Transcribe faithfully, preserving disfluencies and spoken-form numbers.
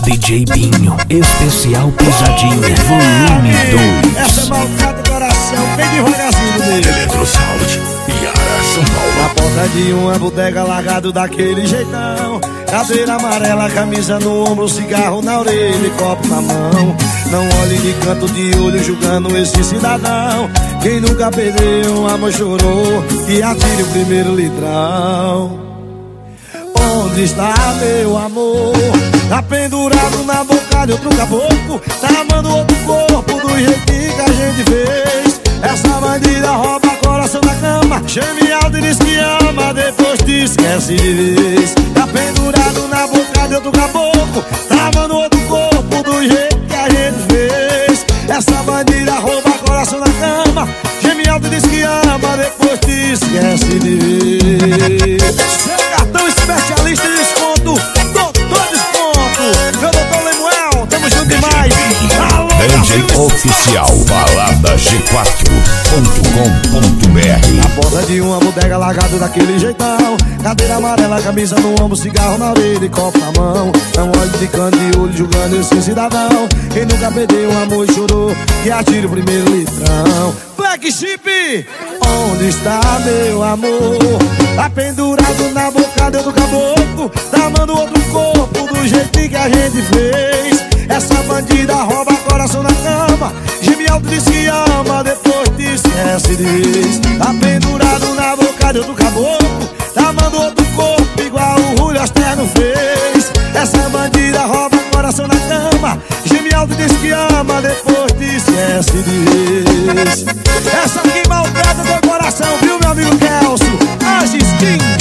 D J Binho, especial Pisadinha, volume dois. Essa é maltrata do coração, bem devagarzinho dele. Eletrosound, Iara, São Paulo. Na porta de uma bodega, largado daquele jeitão. Cadeira amarela, camisa no ombro, cigarro na orelha e copo na mão. Não olhe de canto de olho julgando esse cidadão. Quem nunca perdeu um amor chorou, e atire o primeiro litrão. Onde está meu amor? Tá pendurado na boca de outro caboclo. Tá amando outro corpo do jeitinho que a gente fez. Essa bandida rouba coração na cama, geme alto e diz que ama, depois te esquece de vez. Tá pendurado na boca de outro caboclo. Tá amando outro corpo do jeito que a gente fez. Essa bandida rouba coração na cama, geme alto e diz que ama, depois te esquece de vez. Seu cartão especialista de desconto, doutor Desconto. Meu doutor Lemuel, tamo junto demais. Alô, D J Oficial, balada g quatro ponto com ponto b r. Na porta de uma bodega, largado daquele jeitão. Cadeira amarela, camisa no ombro, cigarro na orelha e copo na mão. Não olhe de canto de olho julgando esse cidadão. Quem nunca perdeu um amor e chorou, que atire o primeiro litrão. Black Chip, onde está meu amor? Tá pendurado na boca do caboclo. Tá amando outro corpo do jeitinho que a gente fez. Essa bandida rouba coração na cama, geme alto diz que ama, depois te esquece de vez. Tá pendurado na boca de outro caboclo. Tá amando outro corpo igual o Julio Asterno fez. Essa bandida rouba coração na cama, geme alto diz que ama, depois te esquece de vez. Essa aqui maltrata teu coração, viu meu amigo Kelso? Agis King.